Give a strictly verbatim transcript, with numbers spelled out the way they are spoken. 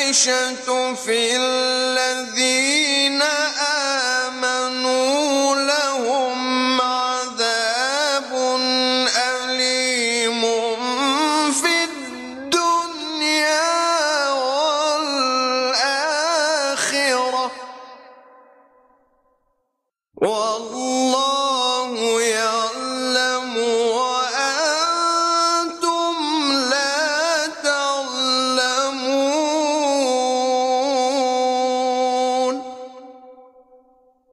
الفاحشة في الذين آمنوا لهم عذاب أليم في الدنيا والآخرة والله